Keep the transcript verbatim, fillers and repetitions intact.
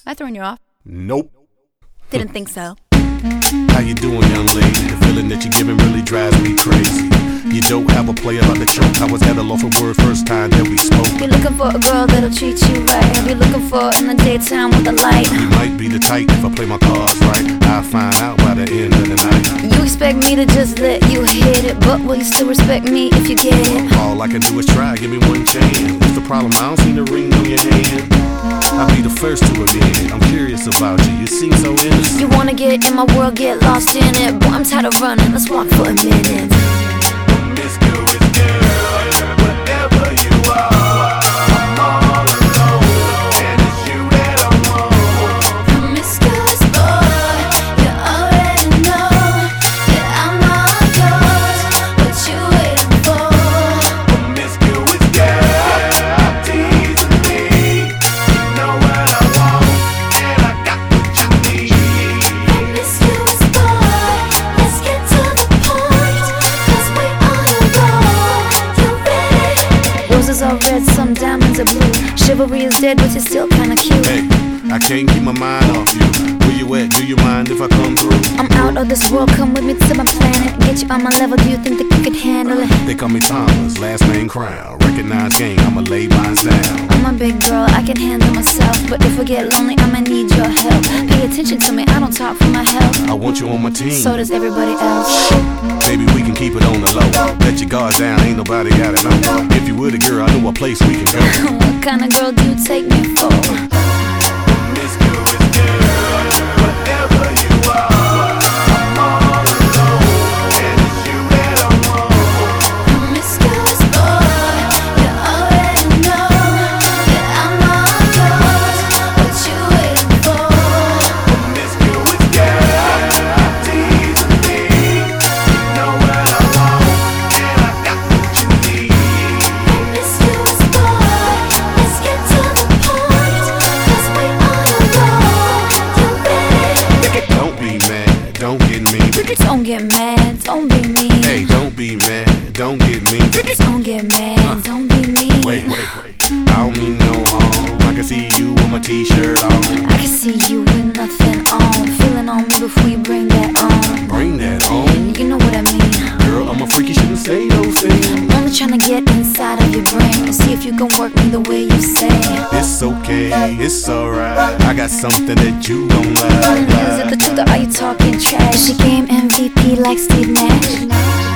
I thrown you off? Nope. Didn't think so. How you doing, young lady? The feeling that you're giving really drives me crazy. You don't have a play about the choke. I was at a loss for word first time that we spoke. You're looking for a girl that'll treat you right. Have you looking for in the daytime with the light? You might be the type if I play my cards right. I'll find out by the end of the night. You expect me to just let you hit it, but will you still respect me if you get it? All I can do is try, give me one chance. What's the problem? I don't see the ring on your hand. I'll be the first to admit it. I'm curious about you, you seem so innocent. You wanna get in my world, get lost in it. Boy, I'm tired of running, let's walk for a minute. Promiscuous girl, whatever you are, I'm all alone, and it's you that I want. Promiscuous boy, you already know that I'm all yours. What you waiting for? Promiscuous girl, teasing me. You know what I want, and I got what you need. Promiscuous boy, let's get to the point, 'cause we on a roll. You ready? Roses are red, some diamonds are blue. Chivalry is dead, but you're still kinda cute. Hey, I can't keep my mind off you. Where you at? Do you mind if I come through? I'm out of this world, come with me to my planet. Get you on my level, do you think that you could handle it? They call me Thomas, last name Crown. Recognize gang, I'ma lay mine down. I'm a big girl, I can handle myself. But if I get lonely, I'ma need your help. Pay attention to me, I don't talk for my health. I want you on my team. So does everybody else. Maybe we can keep it on the low. Let your guard down, ain't nobody got it no more. If you were the girl, I know a place we can go. What kind of girl do you take me for? Promiscuous girl, whatever you are, I'm all alone, and it's you that I want. Promiscuous boy, you already know that I'm all yours. What you waiting for? Promiscuous girl, teasing me. You know what I want, and I got what you need. Promiscuous boy, let's get to the point, 'cause we on a roll. You ready? Don't be mad, don't get me. Don't get mad, don't be mean. Hey, don't be mad, don't get me. Don't get mad, don't be mean. Wait, wait, wait. I don't mean no harm. I can see you with my t-shirt on. I can see you with nothing on. Feeling on me before you bring that on. Bring that on. You know what I mean. Girl, I'm a freak, you shouldn't say those things. I'm only trying to get inside of your brain and see if you can work me the way you say. It's okay, it's alright. I got something that you don't like. Is it the truth or are you talking trash? She game M V P like Steve Nash.